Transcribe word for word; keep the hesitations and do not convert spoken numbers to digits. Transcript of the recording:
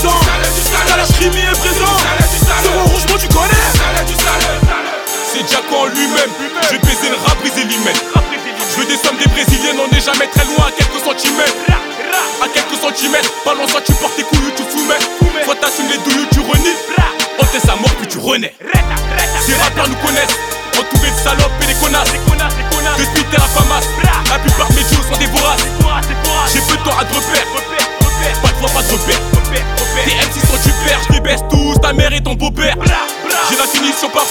présent. Kalash Rimi est présent. Zéro rouge, moi tu connais. C'est Jaco en lui-même. Je vais baiser le rap, briser l'hymen. Je veux des sommes des brésiliennes, on n'est jamais très loin, à quelques centimètres. À quelques centimètres, balance-toi, tu portes tes couilles ou tu fumais. Soit t'assumes les douilles ou tu renies. On t'est sa mort puis tu renais. Ces rappeurs nous connaissent, entourés de salopes et des connasses. De Twitter à Famas, la plupart de mes duos sont des voraces. J'ai peu de temps à te repère, pas de voix, pas de repère. Tes M C sont du père, je les baisse tous, ta mère et ton beau-père. J'ai la finition parfaite.